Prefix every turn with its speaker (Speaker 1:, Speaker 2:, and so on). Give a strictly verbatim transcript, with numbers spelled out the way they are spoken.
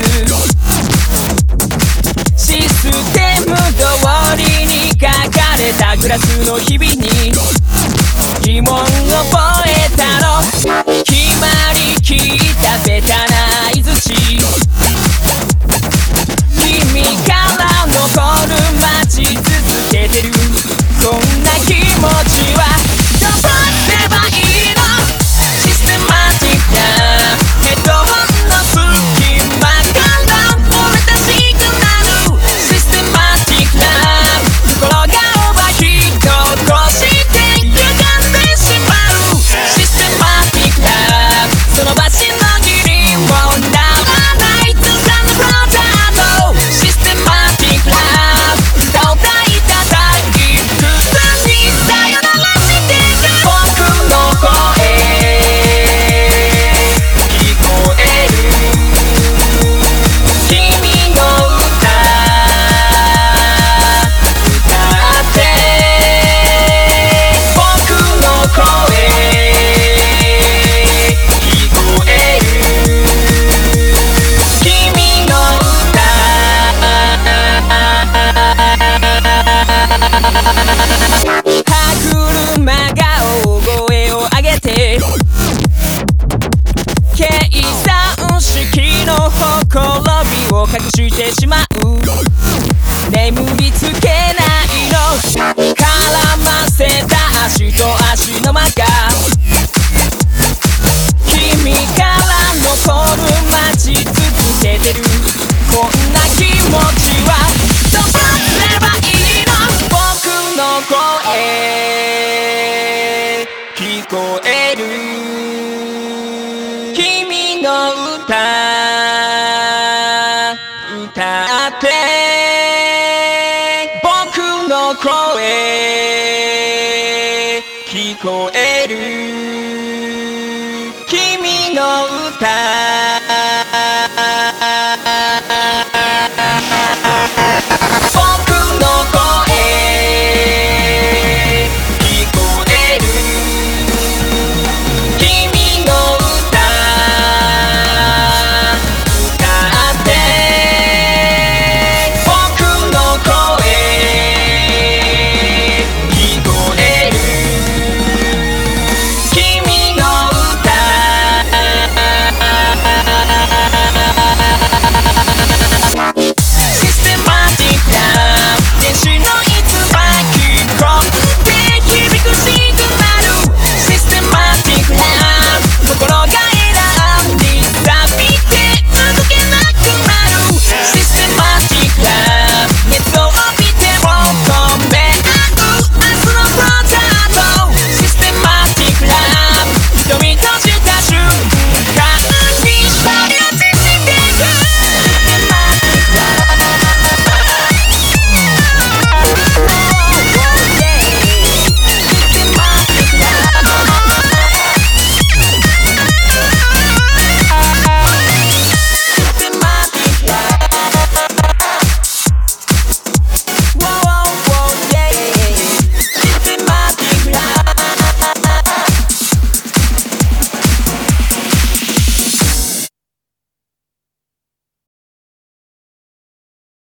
Speaker 1: システム通りに書かれたグラスの日々に疑問を覚えたの。決まりきったベタな相槌、君から残る待ち続けてるそんな気持ちはどうすればいいの。システマティックなヘッドホンの隙間から俺たしくなる。システマティックな心がオーバーヒートを起こして歪んでしまう。システマティックなその場しのぎにもならない通過のプロジェクト。システマティックな歌を歌いたたき普通にさよならしてる僕の声聞こえる。君の歌歌って僕の声聞こえる。君の歌歯車が大声を上げて計算式のほころびを隠してしまう。眠りつけないの絡ませた足と足の間が君から残る待ち続けてるこんな気持ちはどうすればいいの。僕の声聞こえる。君の歌歌って僕の声聞こえる。君の歌